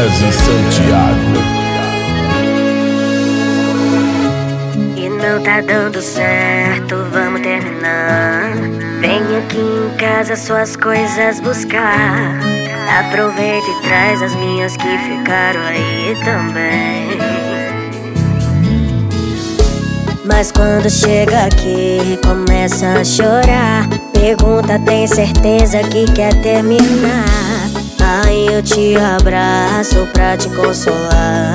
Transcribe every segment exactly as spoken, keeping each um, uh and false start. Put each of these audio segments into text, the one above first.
César Santiago. E não tá dando certo, vamos terminar. Vem aqui em casa suas coisas buscar. Aproveita e traz as minhas que ficaram aí também. Mas quando chega aqui, começa a chorar. Pergunta, tem certeza que quer terminar? Aí eu te abraço pra te consolar.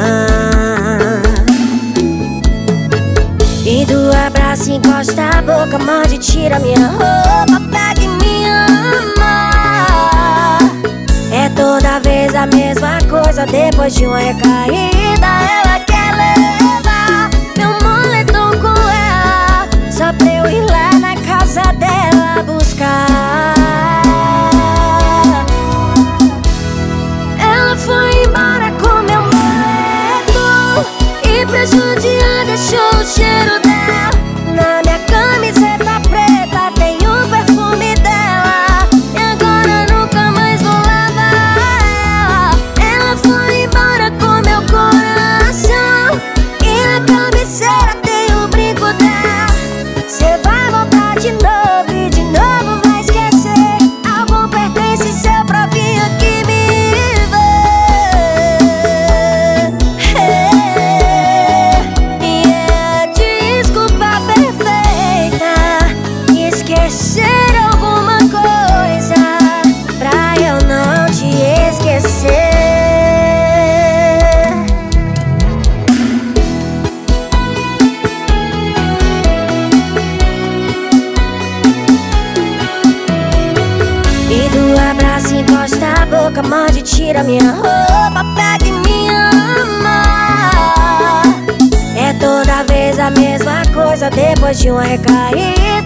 E do abraço encosta a boca, morde, tira minha roupa, pega e me ama. É toda vez a mesma coisa, depois de uma recaída ela quer levar meu moletom com ela, só pra eu ir lá na casa dela buscar. Ela foi embora com meu moletom e pra judiar deixou o cheiro dela na minha camiseta preta, tem o perfume dela. E agora nunca mais vou lavar ela. Ela foi embora com meu coração e na cabeceira tem o brinco dela. Cê vai voltar de novo e de novo vai esquecer. Algum pertence seu pra vir aqui me ver. E é a desculpa perfeita, esquecer alguma coisa pra eu não te esquecer. E do abraço encosta a boca, morde, tira minha roupa, pega e me ama. É toda vez a mesma coisa, depois de uma recaída